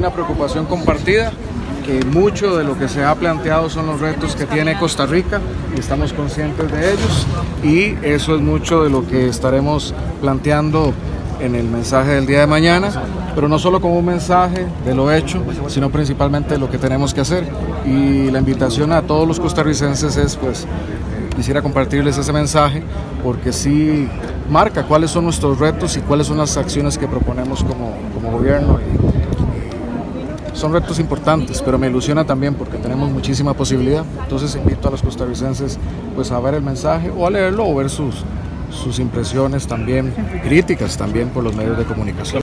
una preocupación compartida, que mucho de lo que se ha planteado son los retos que tiene Costa Rica y estamos conscientes de ellos, y eso es mucho de lo que estaremos planteando en el mensaje del día de mañana, pero no solo como un mensaje de lo hecho, sino principalmente de lo que tenemos que hacer. Y la invitación a todos los costarricenses es, pues, quisiera compartirles ese mensaje, porque sí marca cuáles son nuestros retos y cuáles son las acciones que proponemos como gobierno. Son retos importantes, pero me ilusiona también porque tenemos muchísima posibilidad. Entonces invito a los costarricenses, pues, a ver el mensaje o a leerlo o ver sus impresiones también, críticas también por los medios de comunicación.